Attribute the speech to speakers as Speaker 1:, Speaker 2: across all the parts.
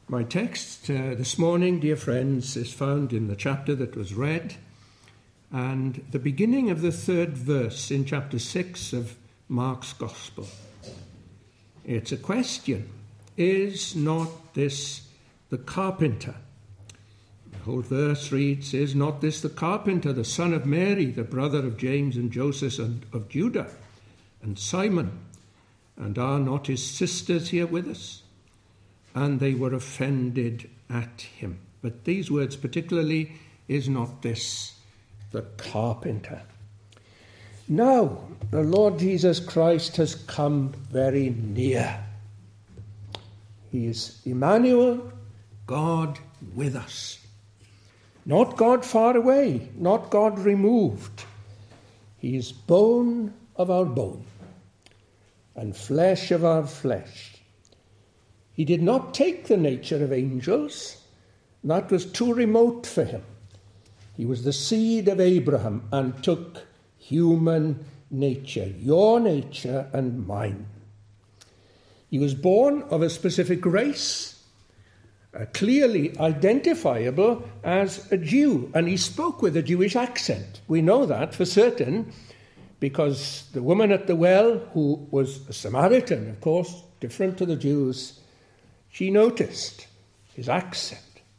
Speaker 1: My text this morning, dear friends, is found in the chapter that was read and the beginning of the 3rd verse in chapter 6 of Mark's Gospel. It's a question: is not this the carpenter? The whole verse reads, "Is not this the carpenter, the son of Mary, the brother of James and Joseph and of Judah and Simon? And are not his sisters here with us?" And they were offended at him. But these words particularly, "is not this the carpenter?" Now, the Lord Jesus Christ has come very near. He is Emmanuel, God with us. Not God far away, not God removed. He is bone of our bone and flesh of our flesh. He did not take the nature of angels. That was too remote for him. He was the seed of Abraham and took human nature, your nature and mine. He was born of a specific race, clearly identifiable as a Jew, and he spoke with a Jewish accent. We know that for certain because the woman at the well, who was a Samaritan, of course, different to the Jews, she noticed his accent.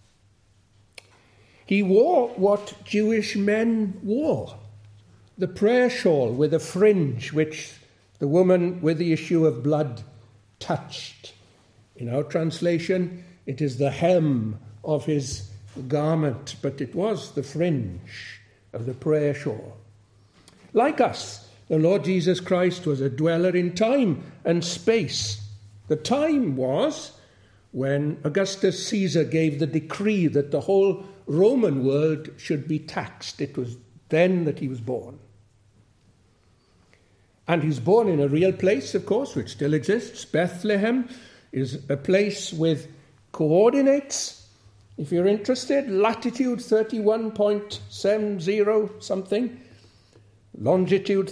Speaker 1: He wore what Jewish men wore, the prayer shawl with a fringe which the woman with the issue of blood touched. In our translation, it is the hem of his garment, but it was the fringe of the prayer shawl. Like us, the Lord Jesus Christ was a dweller in time and space. The time was when Augustus Caesar gave the decree that the whole Roman world should be taxed. It was then that he was born. And he's born in a real place, of course, which still exists. Bethlehem is a place with coordinates. If you're interested, latitude 31.70 something, longitude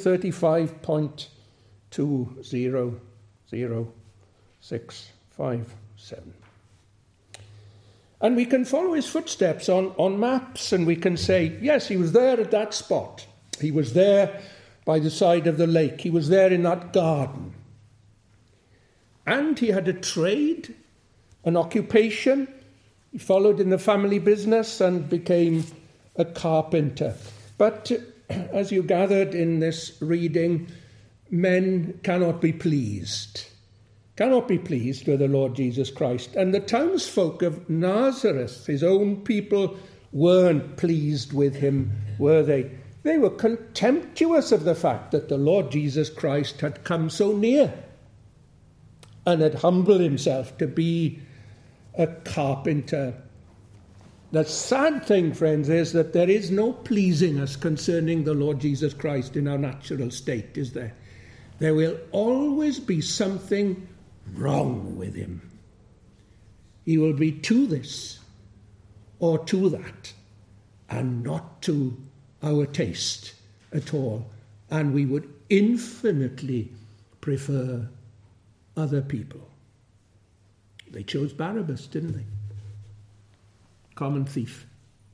Speaker 1: 35.20067. And we can follow his footsteps on maps, and we can say, yes, he was there at that spot. He was there by the side of the lake. He was there in that garden. And he had a trade, an occupation. He followed in the family business and became a carpenter. But as you gathered in this reading, men cannot be pleased with the Lord Jesus Christ. And the townsfolk of Nazareth, his own people, weren't pleased with him, were they? They were contemptuous of the fact that the Lord Jesus Christ had come so near and had humbled himself to be a carpenter. The sad thing, friends, is that there is no pleasing us concerning the Lord Jesus Christ in our natural state, is there? There will always be something wrong with him. He will be to this or to that, and not to our taste at all. And we would infinitely prefer other people. They chose Barabbas, didn't they? Common thief,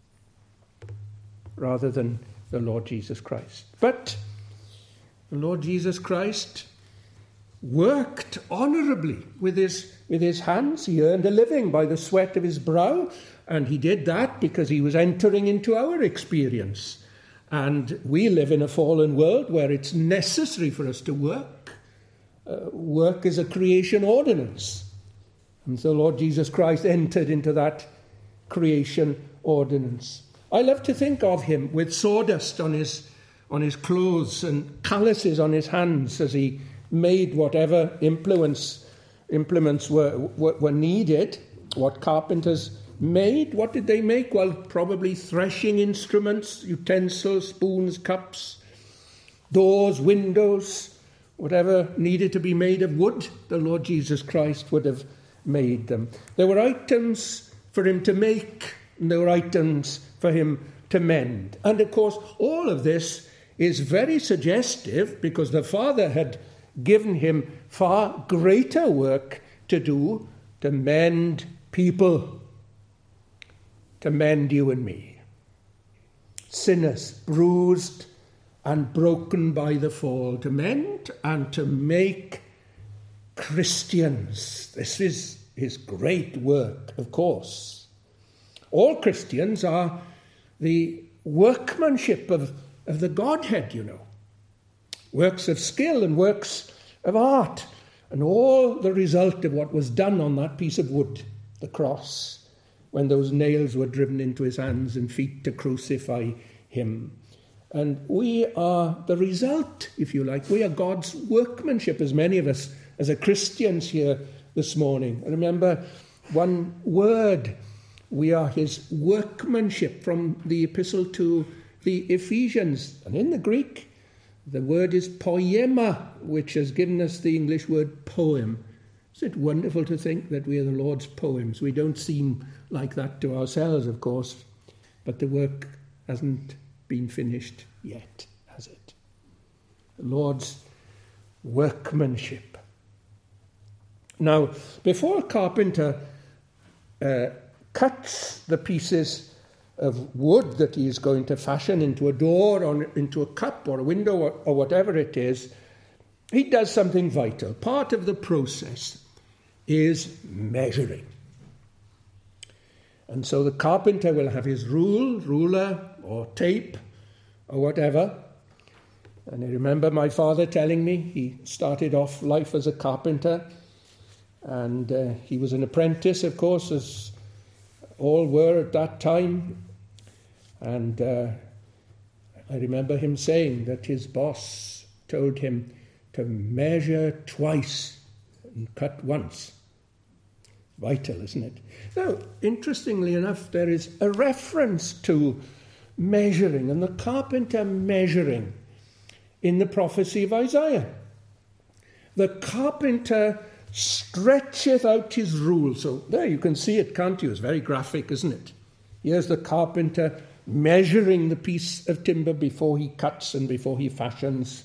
Speaker 1: rather than the Lord Jesus Christ. But the Lord Jesus Christ worked honourably with his hands. He earned a living by the sweat of his brow, and he did that because he was entering into our experience. And we live in a fallen world where it's necessary for us to work. Work is a creation ordinance. And so Lord Jesus Christ entered into that creation ordinance. I love to think of him with sawdust on his clothes and calluses on his hands as he made whatever implements were needed. What carpenters made, what did they make? Well, probably threshing instruments, utensils, spoons, cups, doors, windows, whatever needed to be made of wood, the Lord Jesus Christ would have made them. There were items for him to make, and there were items for him to mend. And of course, all of this is very suggestive because the Father had given him far greater work to do, to mend people to mend you and me. Sinners, bruised and broken by the fall, to mend and to make Christians. This is his great work, of course. All Christians are the workmanship of the Godhead, you know. Works of skill and works of art, and all the result of what was done on that piece of wood, the cross, when those nails were driven into his hands and feet to crucify him. And we are the result, if you like. We are God's workmanship, as many of us as are Christians here this morning. Remember one word, we are his workmanship, from the epistle to the Ephesians. And in the Greek, the word is poema, which has given us the English word poem. Is it wonderful to think that we are the Lord's poems? We don't seem like that to ourselves, of course, but the work hasn't been finished yet, has it? The Lord's workmanship. Now, before a carpenter cuts the pieces of wood that he is going to fashion into a door or into a cup or a window or whatever it is, he does something vital. Part of the process is measuring. And so the carpenter will have his ruler or tape or whatever. And I remember my father telling me he started off life as a carpenter, and he was an apprentice, of course, as all were at that time. And I remember him saying that his boss told him to measure twice and cut once. Vital, isn't it? Now, interestingly enough, there is a reference to measuring and the carpenter measuring in the prophecy of Isaiah. The carpenter stretcheth out his rule. So there you can see it, can't you? It's very graphic, isn't it? Here's the carpenter measuring the piece of timber before he cuts and before he fashions.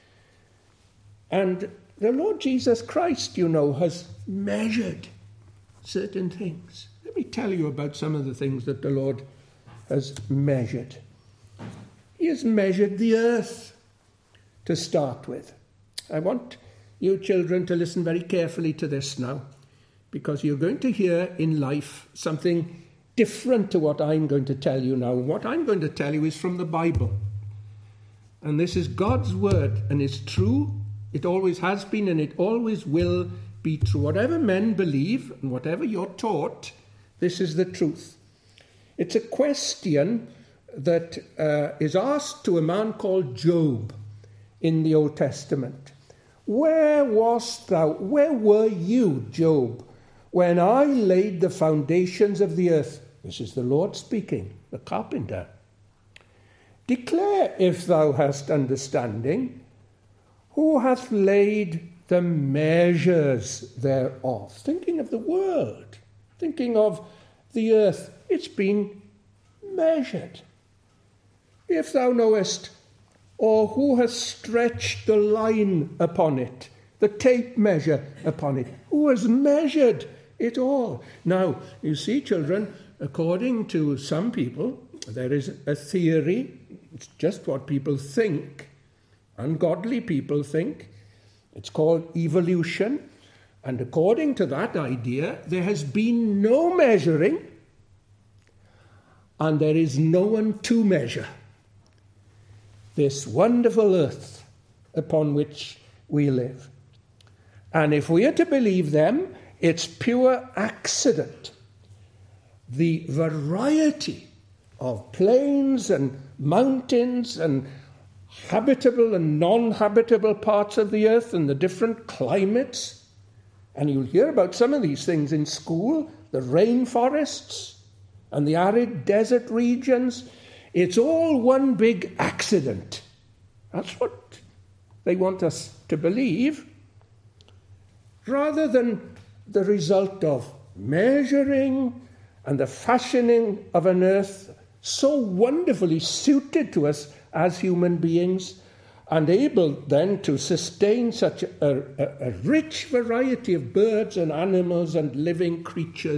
Speaker 1: And the Lord Jesus Christ, you know, has measured certain things. Let me tell you about some of the things that the Lord has measured. He has measured the earth to start with. I want you children to listen very carefully to this now, because you're going to hear in life something different to what I'm going to tell you now. What I'm going to tell you is from the Bible. And this is God's word, and it's true. It always has been, and it always will be true. Whatever men believe and whatever you're taught, this is the truth. It's a question that is asked to a man called Job in the Old Testament. Where wast thou? Where were you, Job, when I laid the foundations of the earth? This is the Lord speaking, the carpenter. Declare if thou hast understanding. Who hath laid the measures thereof? Thinking of the world, thinking of the earth. It's been measured. If thou knowest, or who has stretched the line upon it, the tape measure upon it? Who has measured it all? Now, you see, children, according to some people, there is a theory. It's just what people think. Ungodly people think. It's called evolution. And according to that idea, there has been no measuring, and there is no one to measure this wonderful earth upon which we live. And if we are to believe them, it's pure accident. The variety of plains and mountains and habitable and non-habitable parts of the earth and the different climates, and you'll hear about some of these things in school, the rainforests and the arid desert regions. It's all one big accident. That's what they want us to believe, rather than the result of measuring and the fashioning of an earth so wonderfully suited to us as human beings, and able then to sustain such a rich variety of birds and animals and living creatures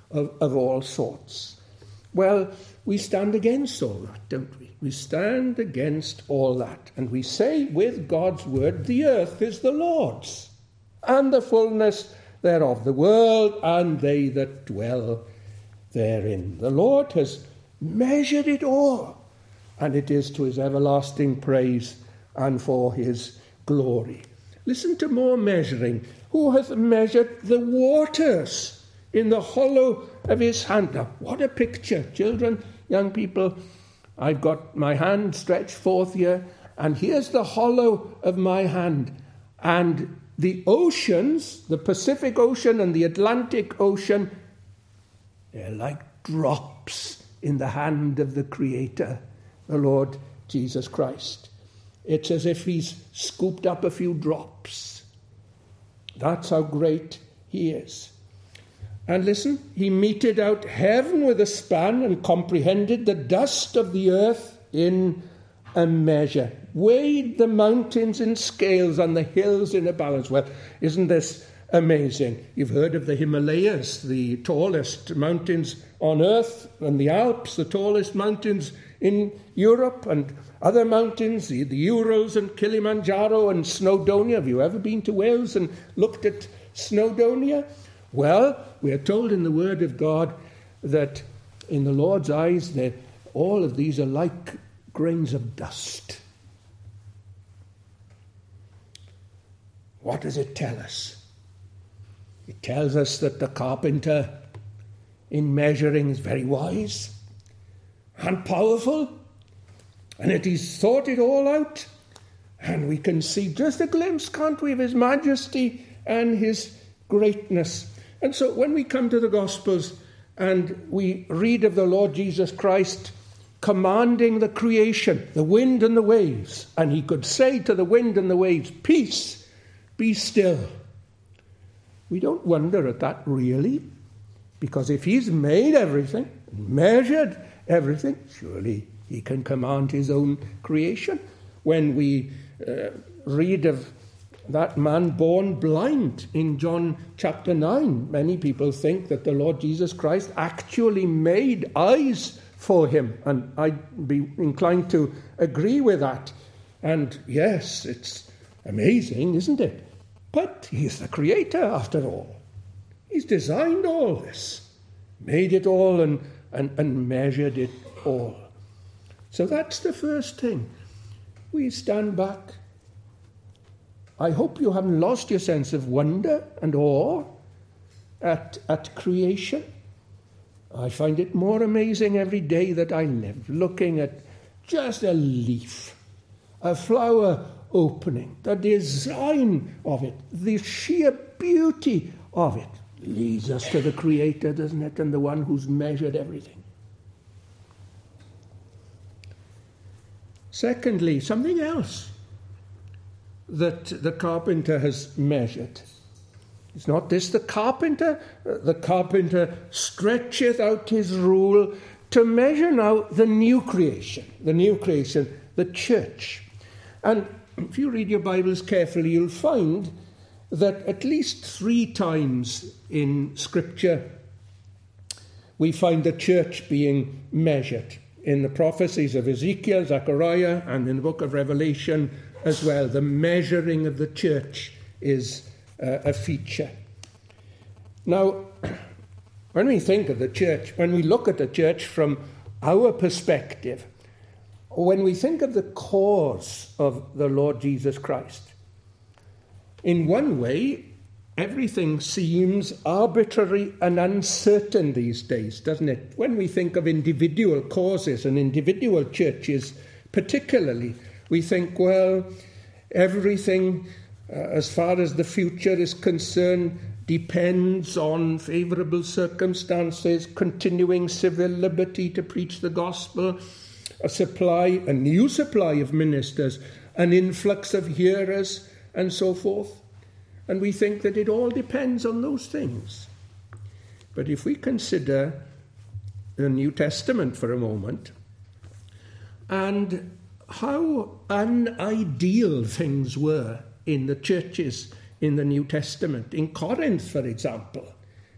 Speaker 1: of all sorts. Well, we stand against all that, don't we? We stand against all that. And we say with God's word, the earth is the Lord's, and the fullness thereof, the world and they that dwell therein. The Lord has measured it all, and it is to his everlasting praise and for his glory. Listen to more measuring. Who hath measured the waters in the hollow of his hand? Now, what a picture. Children, young people, I've got my hand stretched forth here, and here's the hollow of my hand. And the oceans, the Pacific Ocean and the Atlantic Ocean, they're like drops in the hand of the Creator, the Lord Jesus Christ. It's as if he's scooped up a few drops. That's how great he is. And listen, he meted out heaven with a span and comprehended the dust of the earth in a measure, weighed the mountains in scales and the hills in a balance. Well, isn't this amazing? You've heard of the Himalayas, the tallest mountains on earth, and the Alps, the tallest mountains in Europe, and other mountains, the Urals and Kilimanjaro and Snowdonia. Have you ever been to Wales and looked at Snowdonia? Well, we are told in the Word of God that in the Lord's eyes, all of these are like grains of dust. What does it tell us? It tells us that the carpenter in measuring is very wise and powerful, and that he's thought it all out. And we can see just a glimpse, can't we, of his majesty and his greatness. And so when we come to the Gospels and we read of the Lord Jesus Christ commanding the creation, the wind and the waves, and he could say to the wind and the waves, "Peace, be still." We don't wonder at that, really, because if he's made everything, measured everything, surely he can command his own creation. When we read of that man born blind in John chapter 9, many people think that the Lord Jesus Christ actually made eyes for him, and I'd be inclined to agree with that. And yes, it's amazing, isn't it? But he's the creator after all. He's designed all this, made it all and measured it all. So that's the first thing. We stand back. I hope you haven't lost your sense of wonder and awe at creation. I find it more amazing every day that I live, looking at just a leaf, a flower opening, the design of it, the sheer beauty of it leads us to the Creator, doesn't it, and the one who's measured everything. Secondly, something else that the carpenter has measured. Is not this the carpenter? The carpenter stretcheth out his rule to measure now the new creation, the church. And if you read your Bibles carefully, you'll find that at least 3 times in Scripture we find the church being measured. In the prophecies of Ezekiel, Zechariah, and in the book of Revelation as well, the measuring of the church is a feature. Now, when we think of the church, when we look at the church from our perspective, when we think of the cause of the Lord Jesus Christ, in one way, everything seems arbitrary and uncertain these days, doesn't it? When we think of individual causes and individual churches particularly, we think, well, everything as far as the future is concerned depends on favourable circumstances, continuing civil liberty to preach the gospel, a new supply of ministers, an influx of hearers, and so forth. And we think that it all depends on those things. But if we consider the New Testament for a moment, and how unideal things were in the churches in the New Testament. In Corinth, for example,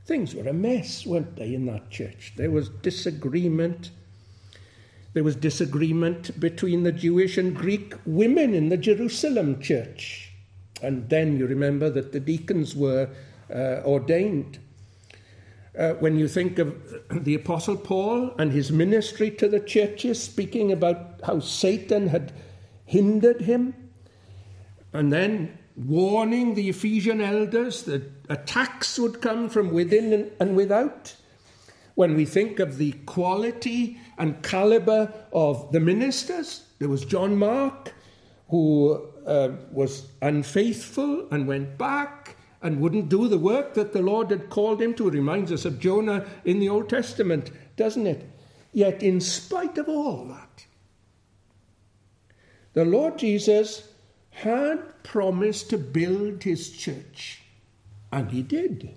Speaker 1: Things were a mess, weren't they, in that church? There was disagreement. There was disagreement between the Jewish and Greek women in the Jerusalem church. And then you remember that the deacons were ordained. When you think of the Apostle Paul and his ministry to the churches, speaking about how Satan had hindered him, and then warning the Ephesian elders that attacks would come from within and without. When we think of the quality and caliber of the ministers, there was John Mark, who was unfaithful and went back and wouldn't do the work that the Lord had called him to. It reminds us of Jonah in the Old Testament, doesn't it? Yet in spite of all that, the Lord Jesus had promised to build his church, and he did.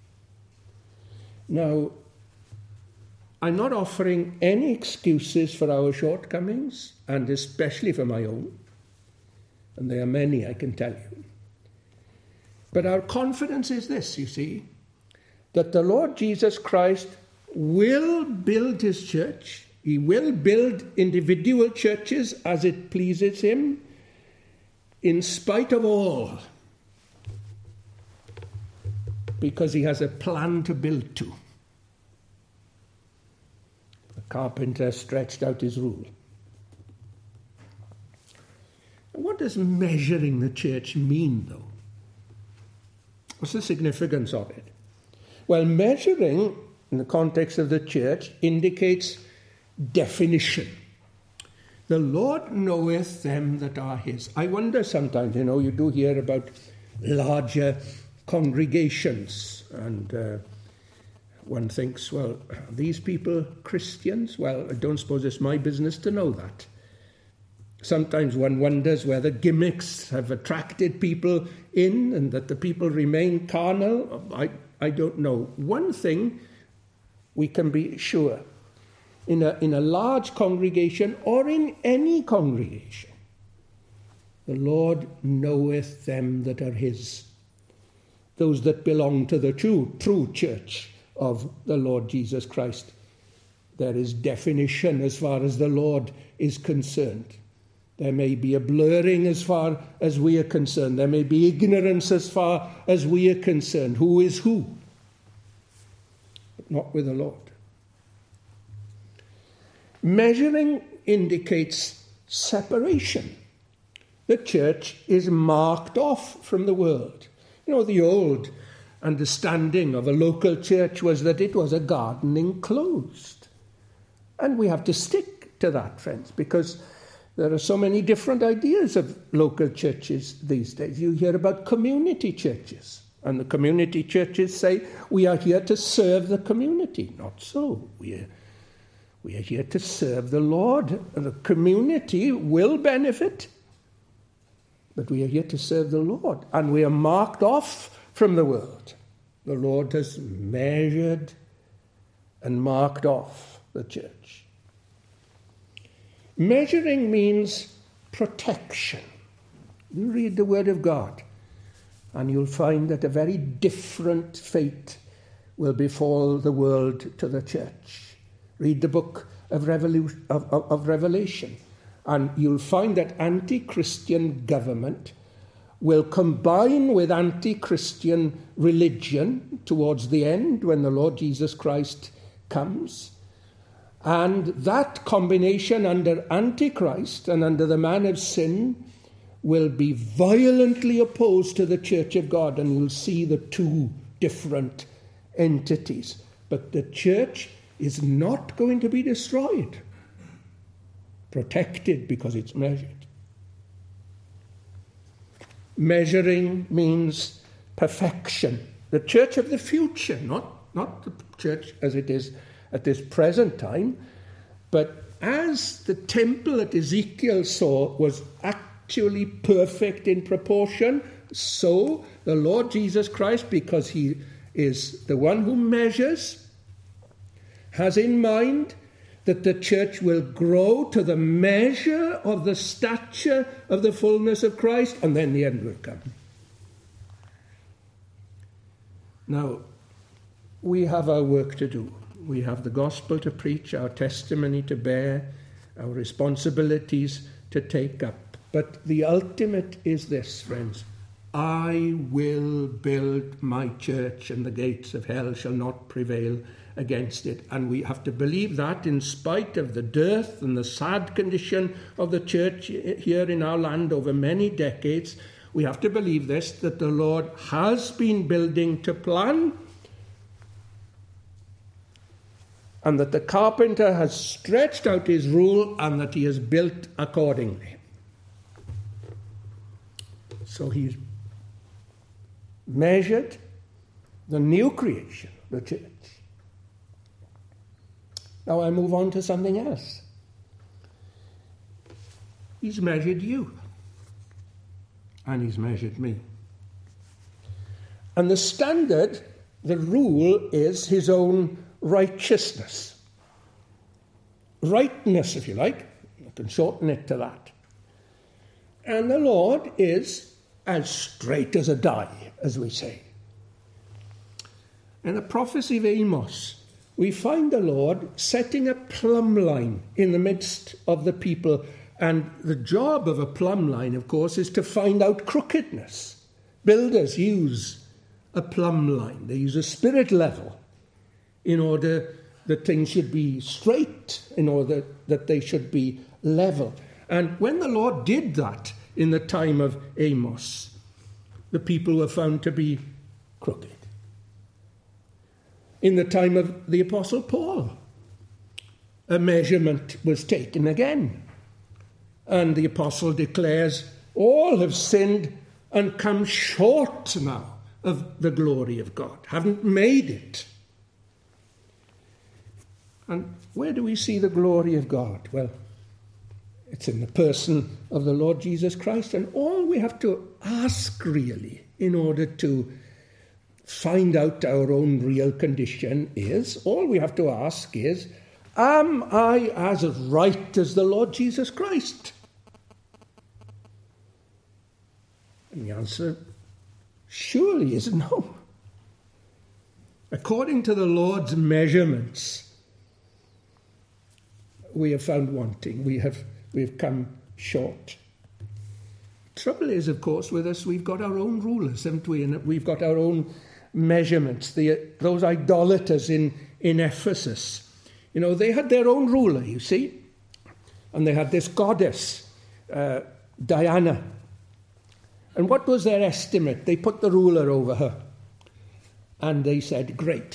Speaker 1: Now, I'm not offering any excuses for our shortcomings, and especially for my own, and there are many, I can tell you. But our confidence is this, you see, that the Lord Jesus Christ will build his church. He will build individual churches as it pleases him, in spite of all, because he has a plan to build to. The carpenter stretched out his rule. What does measuring the church mean, though? What's the significance of it? Well, measuring, in the context of the church, indicates definition. The Lord knoweth them that are his. I wonder sometimes, you do hear about larger congregations, and one thinks, well, are these people Christians? Well, I don't suppose it's my business to know that. Sometimes one wonders whether gimmicks have attracted people in and that the people remain carnal. I don't know. One thing we can be sure, in a large congregation or in any congregation, the Lord knoweth them that are his, those that belong to the true church of the Lord Jesus Christ. There is definition as far as the Lord is concerned. There may be a blurring as far as we are concerned. There may be ignorance as far as we are concerned. Who is who? But not with the Lord. Measuring indicates separation. The church is marked off from the world. The old understanding of a local church was that it was a garden enclosed. And we have to stick to that, friends, because there are so many different ideas of local churches these days. You hear about community churches, and the community churches say, we are here to serve the community. Not so. We are here to serve the Lord. The community will benefit, but we are here to serve the Lord, and we are marked off from the world. The Lord has measured and marked off the church. Measuring means protection. You read the Word of God, and you'll find that a very different fate will befall the world to the church. Read the book of Revelation, and you'll find that anti-Christian government will combine with anti-Christian religion towards the end when the Lord Jesus Christ comes. And that combination under Antichrist and under the man of sin will be violently opposed to the Church of God, and you'll see the two different entities. But the church is not going to be destroyed, protected because it's measured. Measuring means perfection. The church of the future, not the church as it is at this present time, but as the temple that Ezekiel saw was actually perfect in proportion, so the Lord Jesus Christ, because he is the one who measures, has in mind that the church will grow to the measure of the stature of the fullness of Christ, and then the end will come. Now, we have our work to do. We have the gospel to preach, our testimony to bear, our responsibilities to take up. But the ultimate is this, friends. I will build my church, and the gates of hell shall not prevail against it. And we have to believe that in spite of the dearth and the sad condition of the church here in our land over many decades. We have to believe this, that the Lord has been building to plan, and that the carpenter has stretched out his rule, and that he has built accordingly. So he's measured the new creation, the church. Now I move on to something else. He's measured you. And he's measured me. And the standard, the rule, is his own righteousness. Rightness, if you like. I can shorten it to that. And the Lord is as straight as a die, as we say. In the prophecy of Amos, we find the Lord setting a plumb line in the midst of the people. And the job of a plumb line, of course, is to find out crookedness. Builders use a plumb line. They use a spirit level in order that things should be straight, in order that they should be level. And when the Lord did that in the time of Amos, the people were found to be crooked. In the time of the Apostle Paul, a measurement was taken again. And the apostle declares, all have sinned and come short now of the glory of God, haven't made it. And where do we see the glory of God? Well, it's in the person of the Lord Jesus Christ. And all we have to ask, really, in order to find out our own real condition is, am I as right as the Lord Jesus Christ? And the answer surely is no. According to the Lord's measurements, we have found wanting. We've come short. Trouble is, of course, with us, we've got our own rulers, haven't we? And we've got our own measurements. Those idolaters in Ephesus, they had their own ruler, you see. And they had this goddess, Diana. And what was their estimate? They put the ruler over her. And they said, great.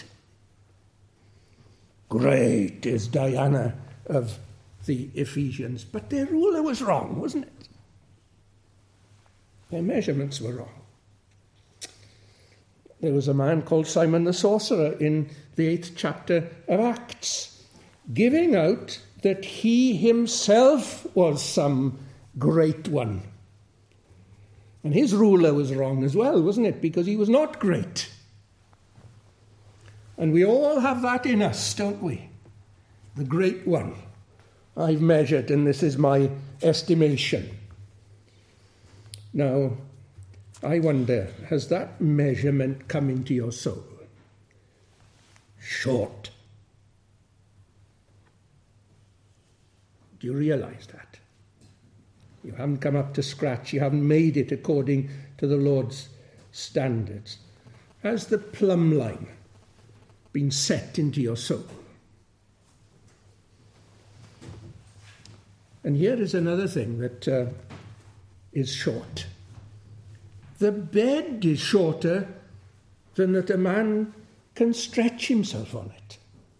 Speaker 1: Great is Diana of the Ephesians. But their ruler was wrong, wasn't it? Their measurements were wrong. There was a man called Simon the Sorcerer in the 8th chapter of Acts, giving out that he himself was some great one. And his ruler was wrong as well, wasn't it? Because he was not great. And we all have that in us, don't we? The great one. I've measured, and this is my estimation. Now, I wonder, has that measurement come into your soul? Short. Do you realize that? You haven't come up to scratch. You haven't made it according to the Lord's standards. Has the plumb line been set into your soul? And here is another thing that is short. The bed is shorter than that a man can stretch himself on it.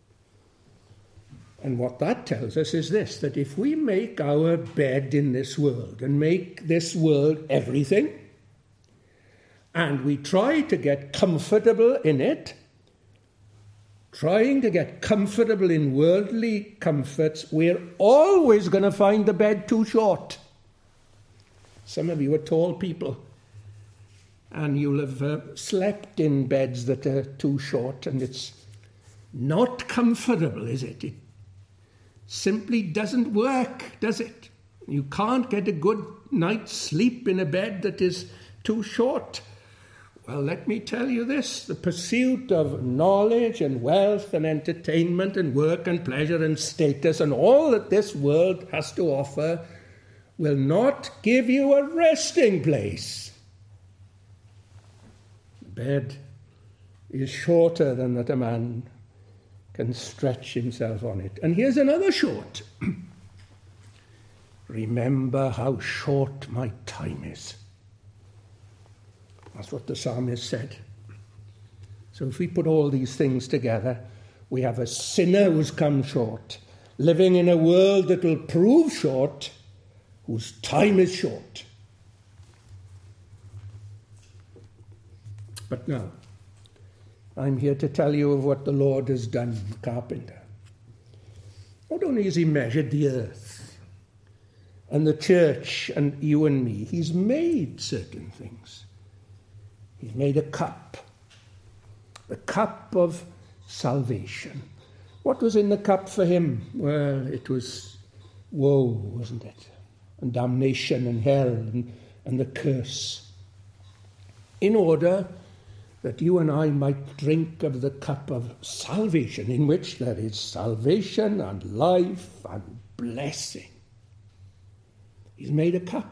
Speaker 1: And what that tells us is this, that if we make our bed in this world and make this world everything, and we try to get comfortable in it, trying to get comfortable in worldly comforts, we're always going to find the bed too short. Some of you are tall people, and you'll have slept in beds that are too short, and it's not comfortable, is it? It simply doesn't work, does it? You can't get a good night's sleep in a bed that is too short. Well, let me tell you this. The pursuit of knowledge and wealth and entertainment and work and pleasure and status and all that this world has to offer will not give you a resting place. The bed is shorter than that a man can stretch himself on it. And here's another short. Remember how short my time is. That's what the psalmist said. So if we put all these things together, we have a sinner who's come short, living in a world that will prove short, whose time is short. But now, I'm here to tell you of what the Lord has done, carpenter. Not only has he measured the earth and the church and you and me, he's made certain things. He's made a cup, the cup of salvation. What was in the cup for him? Well, it was woe, wasn't it? And damnation and hell and the curse. In order that you and I might drink of the cup of salvation, in which there is salvation and life and blessing. He's made a cup.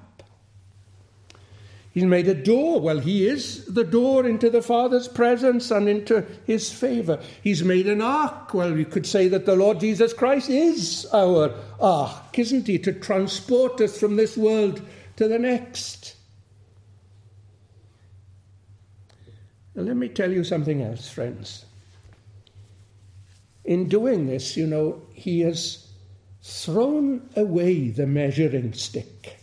Speaker 1: He's made a door. Well, he is the door into the Father's presence and into his favour. He's made an ark. Well, you could say that the Lord Jesus Christ is our ark, isn't he? To transport us from this world to the next. Now, let me tell you something else, friends. In doing this, he has thrown away the measuring stick.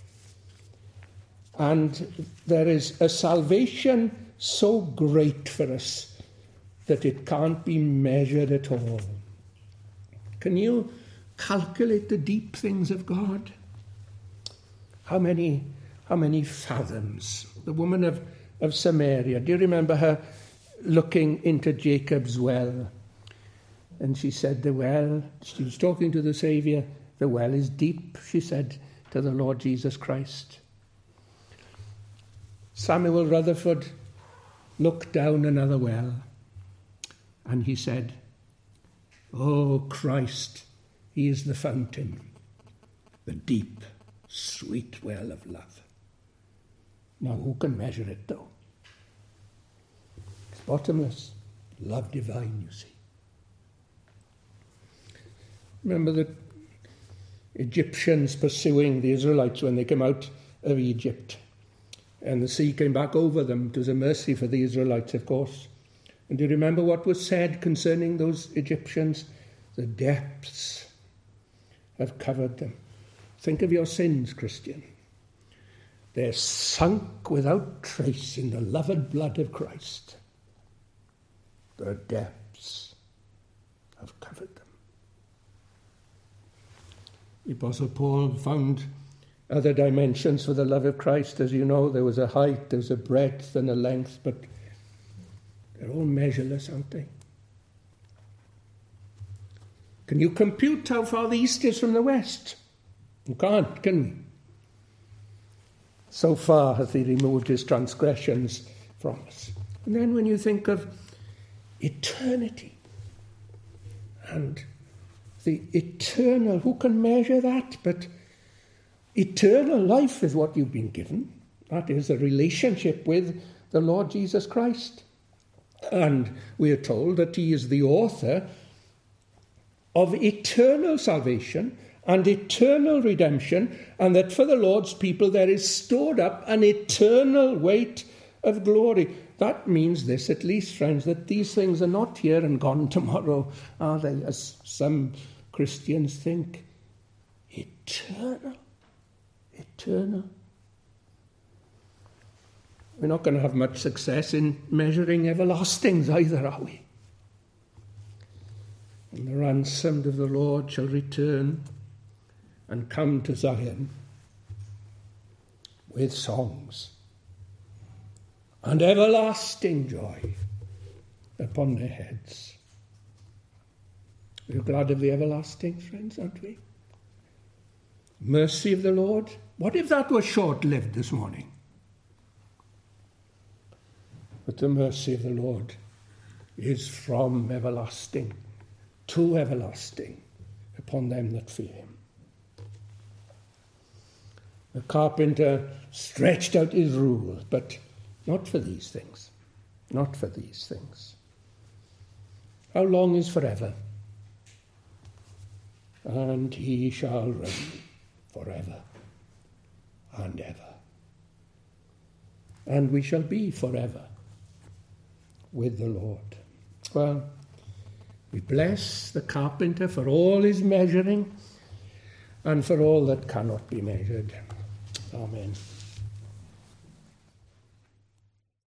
Speaker 1: And there is a salvation so great for us that it can't be measured at all. Can you calculate the deep things of God? How many fathoms? The woman of Samaria, do you remember her looking into Jacob's well? And she said, the well, she was talking to the Saviour, the well is deep, she said to the Lord Jesus Christ. Samuel Rutherford looked down another well and he said, oh, Christ, he is the fountain, the deep, sweet well of love. Now, who can measure it, though? It's bottomless, love divine, you see. Remember the Egyptians pursuing the Israelites when they came out of Egypt. And the sea came back over them. It was a mercy for the Israelites, of course. And do you remember what was said concerning those Egyptians? The depths have covered them. Think of your sins, Christian. They're sunk without trace in the love and blood of Christ. The depths have covered them. The Apostle Paul found other dimensions for the love of Christ. As you know, there was a height, there was a breadth and a length, but they're all measureless, aren't they? Can you compute how far the east is from the west? You can't, can we? So far hath he removed his transgressions from us. And then when you think of eternity and the eternal, who can measure that? But eternal life is what you've been given. That is a relationship with the Lord Jesus Christ. And we are told that he is the author of eternal salvation and eternal redemption, and that for the Lord's people there is stored up an eternal weight of glory. That means this, at least, friends, that these things are not here and gone tomorrow, are they, as some Christians think. Eternal. Eternal. We're not going to have much success in measuring everlastings either, are we? And the ransomed of the Lord shall return and come to Zion with songs and everlasting joy upon their heads. We're glad of the everlasting, friends, aren't we? Mercy of the Lord. What if that was short-lived this morning? But the mercy of the Lord is from everlasting to everlasting upon them that fear him. The carpenter stretched out his rule, but not for these things. Not for these things. How long is forever? And he shall reign forever and ever. And we shall be forever with the Lord. Well, we bless the carpenter for all his measuring and for all that cannot be measured. Amen.